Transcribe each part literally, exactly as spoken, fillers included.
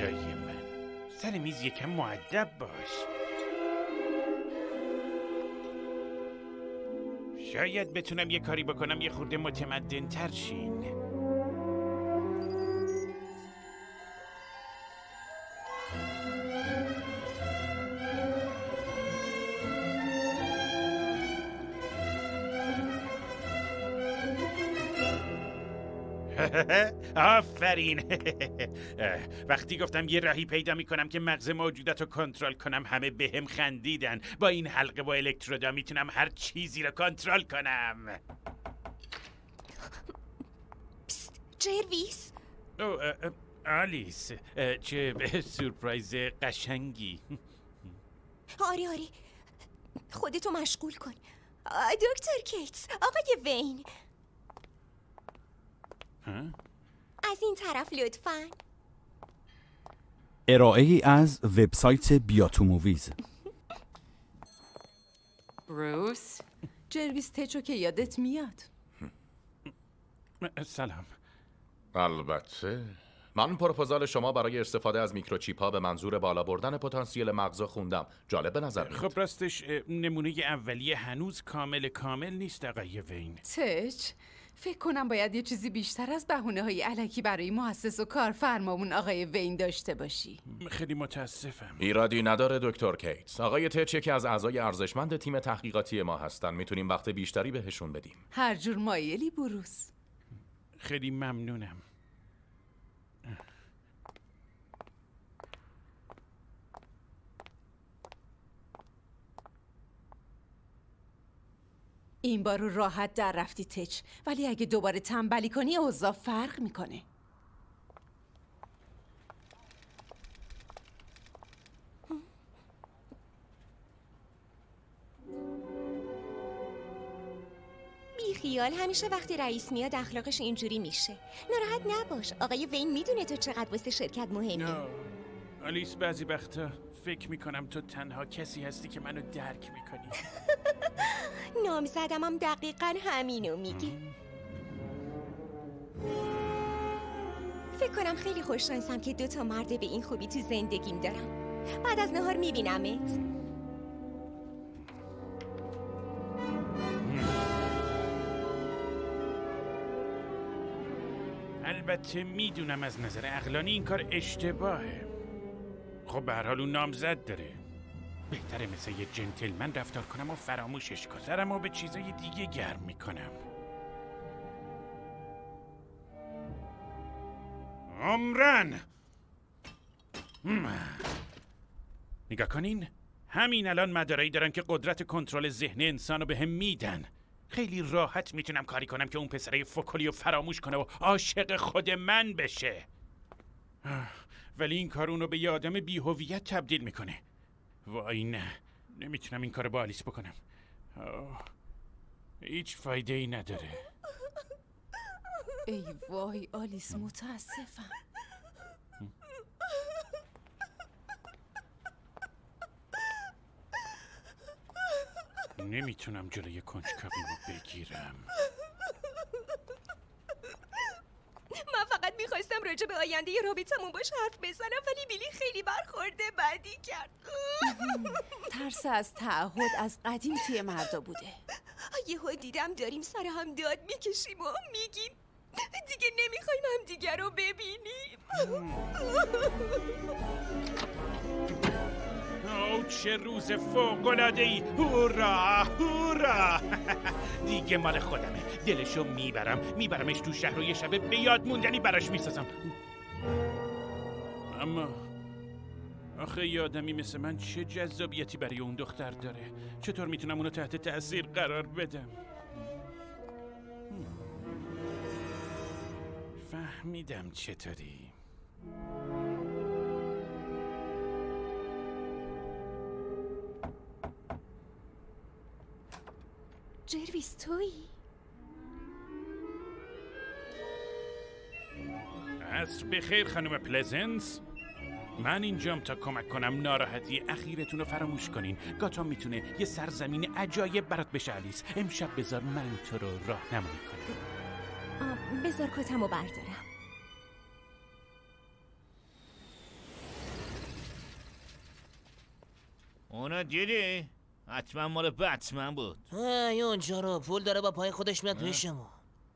خدای من، سر میز یکم مؤدب باش. شاید بتونم یه کاری بکنم یه خورده متمدن تر شین. آفرین. وقتی گفتم یه راهی پیدا میکنم که مغز موجودات رو کنترل کنم همه بهم خندیدن. با این حلقه با الکترودا میتونم هر چیزی رو کنترل کنم. پست، جرویس. او آلیس، چه سورپرایز قشنگی. آره آره، خودتو مشغول کن. دکتر کیتس، آقای وین. ها؟ از این طرف لطفاً. ارائه ای از وبسایت بیاتو موویز. بروس، جرویس تچو که یادت میاد. سلام. البته من پروپوزال شما برای استفاده از میکروچیپ ها به منظور بالا بردن پتانسیل مغز خوندم. جالب به نظر میاد. خب راستش نمونه اولیه هنوز کامل کامل نیست آقای وین. تچ، فکر کنم باید یه چیزی بیشتر از بهونه‌های الکی برای مؤسس و کارفرمامون آقای وین داشته باشی. خیلی متاسفم. ایرادی نداره دکتر کیتس. آقای تچ یکی از اعضای ارزشمند تیم تحقیقاتی ما هستن. میتونیم وقت بیشتری بهشون بدیم. هر جور مایلی بروس. خیلی ممنونم. این بار راحت در رفتی تچ، ولی اگه دوباره تنبلی کنی اوضاع فرق میکنه. بی خیال، همیشه وقتی رئیس میاد اخلاقش اینجوری میشه. ناراحت نباش، آقای وین میدونه تو چقدر واسه شرکت مهمی. نه آلیس، بعضی وقتا فکر میکنم تو تنها کسی هستی که منو درک میکنی. نامزدم هم دقیقا همینو میگه. فکر کنم خیلی خوششانسم که دو تا مرد به این خوبی تو زندگیم دارم. بعد از نهار میبینمت. البته میدونم از نظر عقلانی این کار اشتباهه. خب به هر حال اون نامزد داره. بهتره مثل یه جنتلمن رفتار کنم و فراموشش کنم. سرمو به چیزای دیگه گرم میکنم. عمرن نگاه کنین، همین الان مدارایی دارن که قدرت کنترل ذهن انسانو به هم میدن. خیلی راحت میتونم کاری کنم که اون پسره فکلیو فراموش کنه و عاشق خود من بشه. ولی این کار اونو به یه آدم بی‌هویت تبدیل میکنه. وای نه، نمیتونم این کارو با آلیس بکنم. آه. هیچ فایده ای نداره. ای وای آلیس، متاسفم. نمیتونم جلوی کنجکاویمو بگیرم. من فقط میخواستم راجع به آینده رابطمون باش حرف بزنم، ولی بیلی خیلی برخورده بدی کرد. ترس از تعهد از قدیم توی مردا بوده. یهو دیدم داریم سر هم داد میکشیم و میگیم دیگه نمیخوایم هم دیگر رو ببینیم. او چه روز فوق‌العاده‌ای! هورا هورا! دیگه مال خودمه. دلشو میبرم میبرمش تو شهر و یه شبه به یاد موندنی براش میسازم. اما آخه یه آدمی مثل من چه جذابیتی برای اون دختر داره؟ چطور میتونم اونو تحت تأثیر قرار بدم؟ فهمیدم چطوری. جرویس تویی؟ عصر بخیر خانم پلزنس. من اینجام تا کمک کنم ناراحتی اخیرتون رو فراموش کنین. گاتام میتونه یه سرزمین عجایب برات بشه آلیس. امشب بذار من تو رو راهنمایی کنم. بذار کتمو بردارم. اونو دیدی؟ حتما مال بتمن بود. های اونجا رو پول داره با پای خودش میاد پیش ما.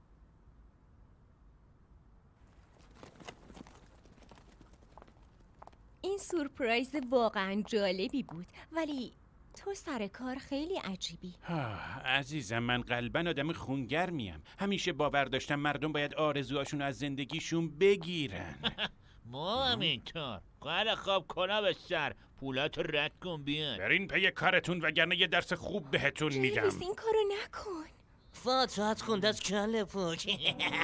این سورپرایز واقعا جالبی بود، ولی تو سر کار خیلی عجیبی. عزیزم، من قلباً آدم خونگرمیم. همیشه باور داشتم مردم باید آرزوهاشون از زندگیشون بگیرن. ما همینطور. قال خواب کنا به سر، پولاتو رد کن بیان. برین پی کارتون وگرنه یه درس خوب بهتون میدم. ریوز این کارو نکن. فاتحت کن دست کله پوک.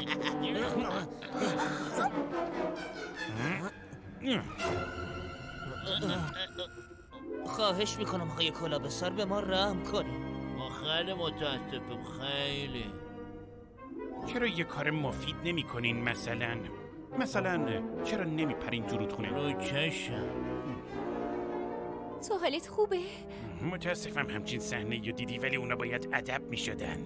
خواهش میکنم آقای کلا به سر به ما رحم کنی. ما خیلی متاسفم، خیلی. چرا یه کار مفید نمی کنین مثلا؟ مثلا چرا نمی پرین تو رودخونه؟ رو چشم. تو حالت خوبه؟ متاسفم همچین صحنه یو دیدی، ولی اونا باید ادب می شدن.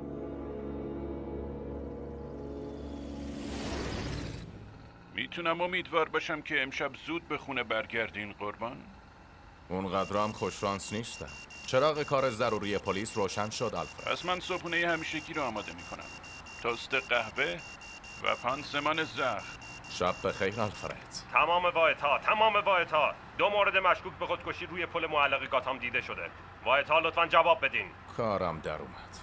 میتونم امیدوار باشم که امشب زود به خونه برگردین قربان؟ اونقدر هم خوششانس نیستم. چراغ کار ضروری پلیس روشن شد آلفرد. پس من صبحونه همیشگی رو آماده میکنم. توست قهوه و پانسمان زخم. شب بخیر آلفرد. تمام واحدها تمام واحدها دو مورد مشکوک به خودکشی روی پل معلق گاتام دیده شده. واحدها لطفاً جواب بدین. کارم در اومد.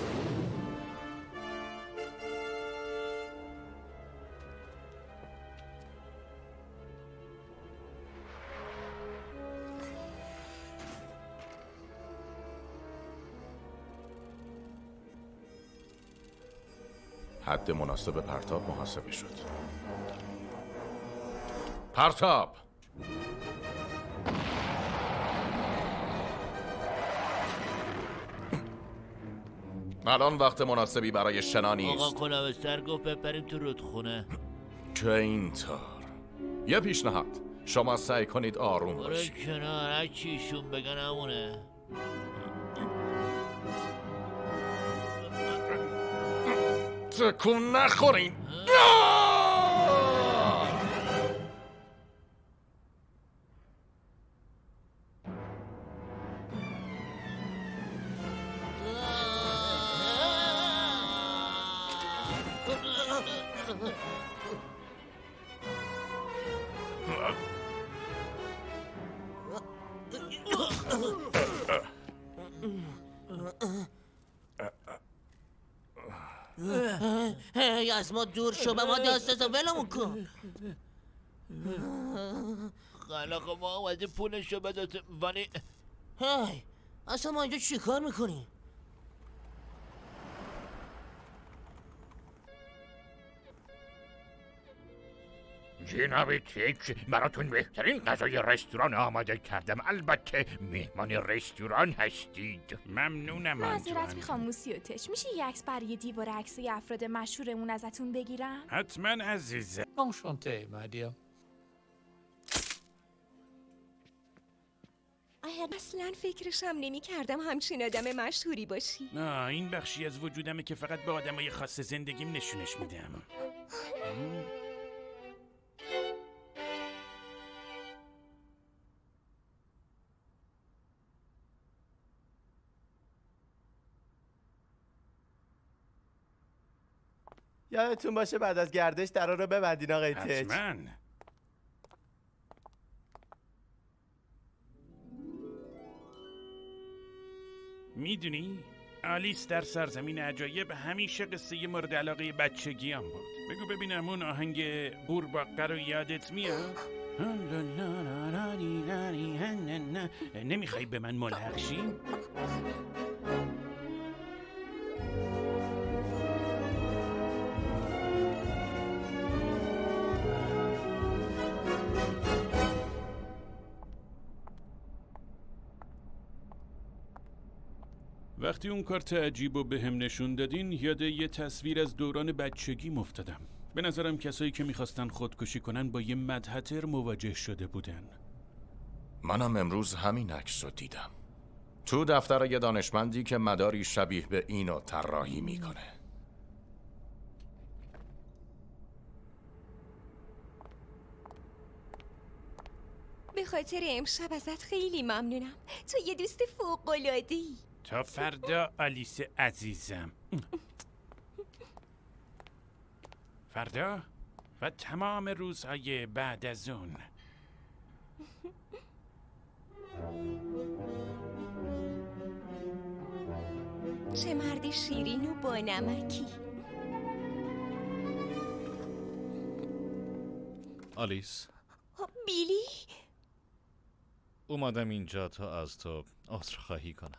حد مناسب پرتاب محاسبه شد. پرتاب! الان وقت مناسبی برای شنا نیست. آقا کلاوستر گفت بپریم تو رودخونه. که اینطور. یه پیشنهاد. شما سعی کنید آروم برو باشید. کنار، هر چیشون بگن همونه. تکون نخورین. هی از ما دور شو، به ما دست ولمون کن. خلاق ما اومده پولشو بده ولی هی اصلا ما اینجا چی کار میکنیم؟ جناب تیک، براتون بهترین غذای رستوران آماده کردم. البته مهمان رستوران هستید. ممنونم. معذرت میخوام موسیوتش، میشه یه عکس برای دیوار عکسای افراد مشهورمون ازتون بگیرم؟ حتما عزیزم. انشانته مادیا. اصلا فکرشم نمی کردم همچین آدم مشهوری باشی. آه این بخشی از وجودمه که فقط به آدمای خاص زندگیم نشونش میدم. یادتون باشه بعد از گردش درا رو ببندین آقای تچ. حتما. میدونی آلیس در سرزمین عجایب همیشه قصه مورد علاقه بچگیام بود. بگو ببینم اون آهنگ قورباغه رو یادت میاد؟ نمیخوای به من ملحق شی؟ وقتی اون کارت عجیب و به هم نشون دادین یاد یه تصویر از دوران بچگی مفتادم. به نظرم کسایی که میخواستن خودکشی کنن با یه مدهتر مواجه شده بودن. منم امروز همین عکس رو دیدم تو دفتر یه دانشمندی که مداری شبیه به اینو طراحی میکنه. به خاطر امشب ازت خیلی ممنونم. تو یه دوست فوق‌العاده‌ای. تا فردا آلیس عزیزم. فردا و تمام روزهای بعد از اون. چه مرد شیرین و با نمکی. آلیس، بیلی، اومدم اینجا تا از تو عذرخواهی کنم.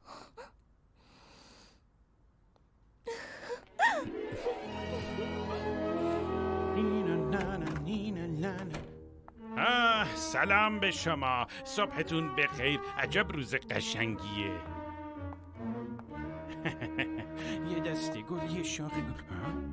آه سلام به شما، صبحتون بخیر. عجب روز قشنگیه. یه دسته گل، یه شاخ گل.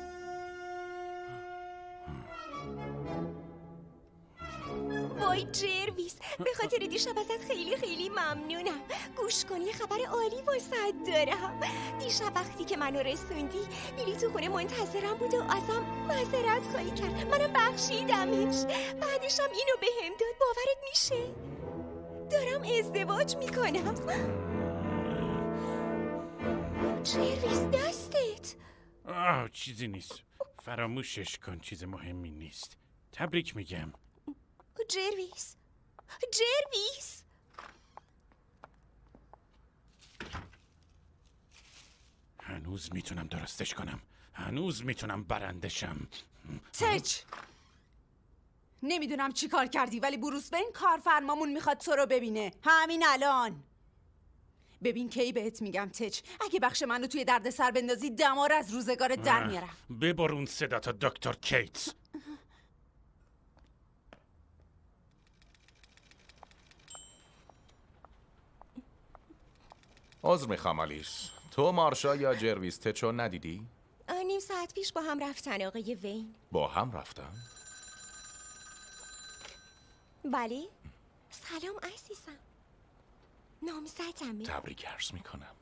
وای جرویس، به خاطر دیشب ازت خیلی خیلی ممنونم. گوش کن، یه خبر عالی واسط دارم. دیشب وقتی که منو رسوندی، بیلی تو خونه منتظرم بود و ازم معذرت خواهی کرد. منم بخشیدمش. بعدشم اینو بهم داد. باورت میشه؟ دارم ازدواج میکنم. جرویس دستت. آه چیزی نیست، فراموشش کن، چیز مهمی نیست. تبریک میگم. جرویس، جرویس. هنوز میتونم درستش کنم. هنوز میتونم برندشم. تچ، نمیدونم چی کار کردی ولی بروس وین کارفرمامون میخواد تو رو ببینه همین الان. ببین کی بهت میگم تچ، اگه بخش منو توی درد سر بندازی دمار از روزگارت در میارم. ببرون صدا تا دکتر کیتس. عذر میخوام آلیس، تو مارشا یا جرویس تچو ندیدی؟ نیم ساعت پیش با هم رفتن آقای وین. با هم رفتن؟ بله. سلام عزیزم، نامزدمه. تبریک عرض میکنم.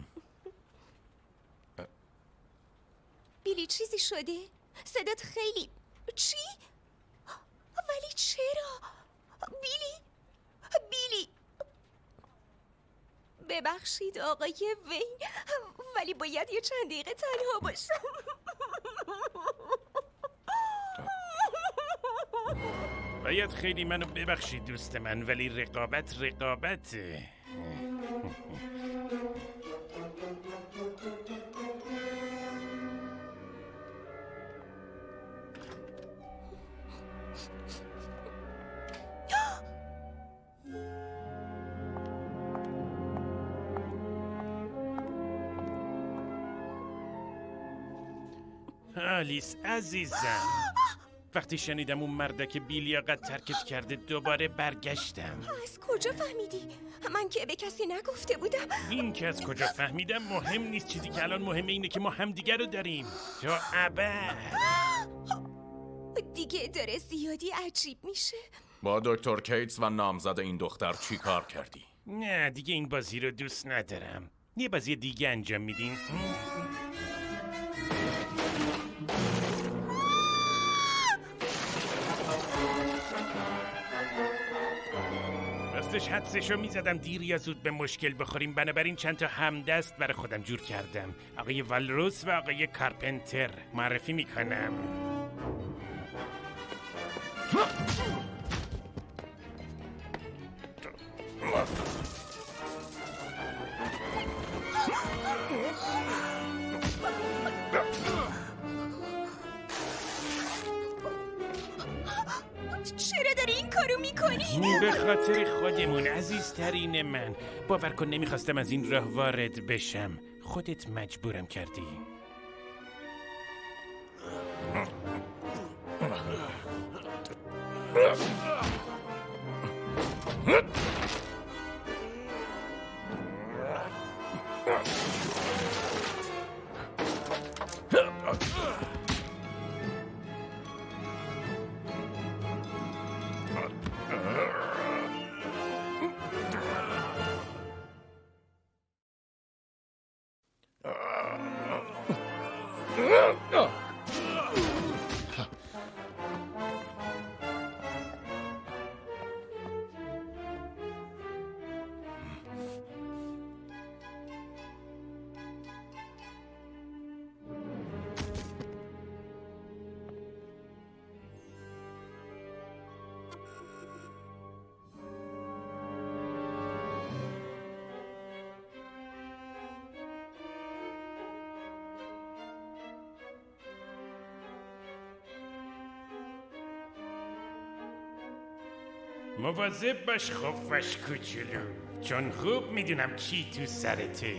بیلی چیزی شده؟ صدات خیلی... چی؟ ولی چرا؟ بیلی؟ بیلی؟ ببخشید آقای وین، ولی باید یه چند دقیقه تنها باشم. باید خیلی منو ببخشید دوست من، ولی رقابت رقابته. آلیس عزیزم، وقتی شنیدم اون مردک بیلیاقت ترکت کرده دوباره برگشتم. از کجا فهمیدی؟ من که به کسی نگفته بودم. این که از کجا فهمیدم مهم نیست، چیزی که الان مهمه اینه که ما همدیگه رو داریم تا ابد. دیگه داره زیادی عجیب میشه. با دکتر کیتس و نامزد این دختر چی کار کردی؟ نه دیگه این بازی رو دوست ندارم. یه بازی دیگه انجام میدین؟ راستش حدسشو میزدم دیر یا زود به مشکل بخوریم، بنابراین چند تا همدست برای خودم جور کردم. آقای والروس و آقای کارپنتر معرفی میکنم. چرا داری این کارو میکنی؟ به خاطر خودمون عزیزترین من. باور کن نمیخواستم از این راه وارد بشم، خودت مجبورم کردی. مواظب باش خفش کوچولو، چون خوب میدونم کی تو سرته.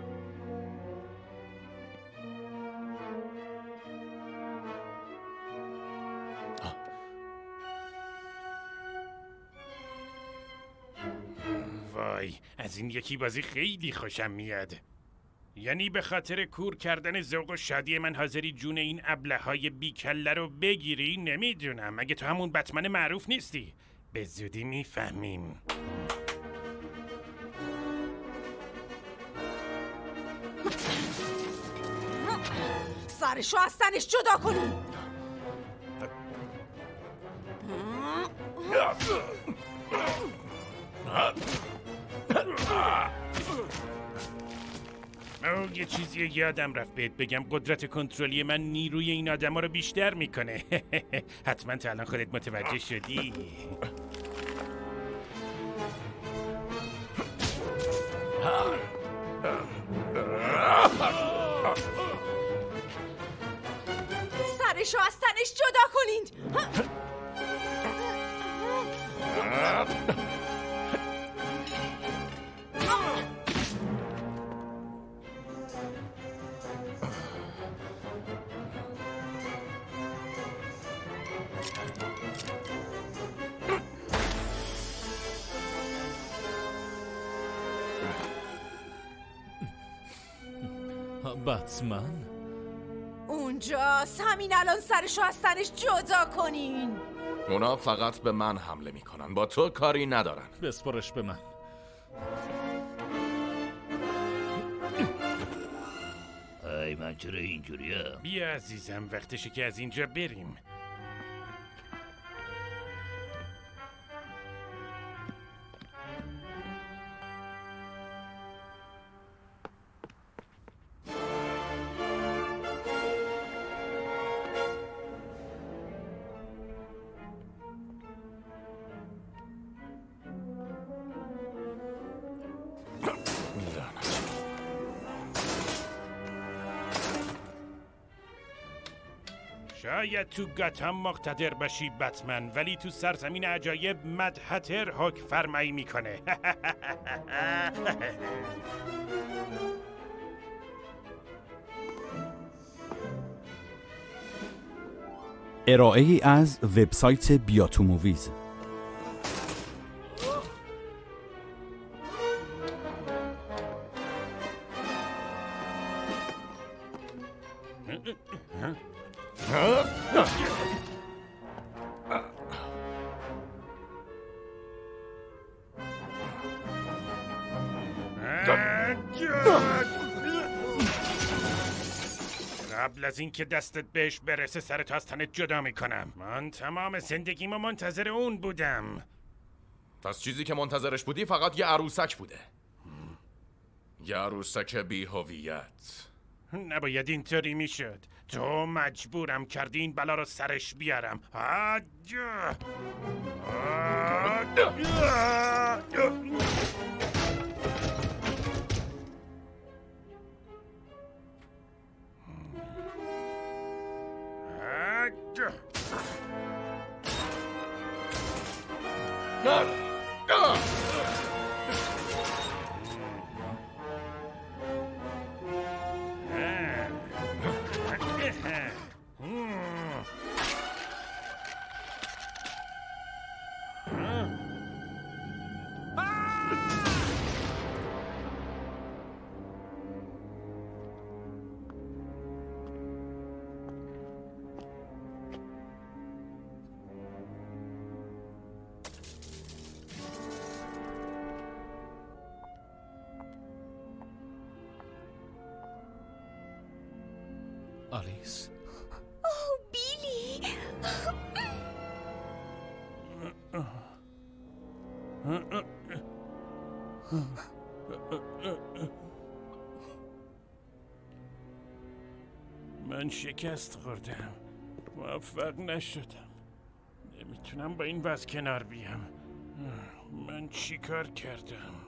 وای، از این یکی بازی خیلی خوشم میاد. یعنی به خاطر کور کردن ذوق و شادی من حاضری جون این ابله‌های بیکله رو بگیری؟ نمیدونم. مگه تو همون بتمن معروف نیستی؟ به زودی میفهمیم. سرشو از تنش جدا کنی. او یه چیزی یادم رفت بهت بگم. قدرت کنترلی من نیروی این آدم ها رو بیشتر میکنه. حتما تا الان خودت متوجه شدی. سرشو از تنش جدا کنید. بتمن اونجاست. همین الان سرشو از تنش جدا کنین. اونا فقط به من حمله میکنن، با تو کاری ندارن. بسپارش به من. ای من چرا اینجوریه؟ بیا عزیزم، وقتشه که از اینجا بریم. شاید تو گاتام مقتدر باشی بتمن، ولی تو سرزمین عجایب مدحتر حکم فرمایی میکنه. ارائه ای از وبسایت بیاتو موویز. قبل از اینکه دستت بهش برسه سرت از تنت جدا میکنم. من تمام زندگیمو منتظر اون بودم. پس چیزی که منتظرش بودی فقط یه عروسک بوده. یه عروسک بی هویت. نباید اینطوری میشد. تو مجبورم کردی این بلا رو سرش بیارم. آجا. آلیس. اوه بیلی. من شکست خوردم. موفق نشدم. نمیتونم با این وضع کنار بیام. من چی کار کردم؟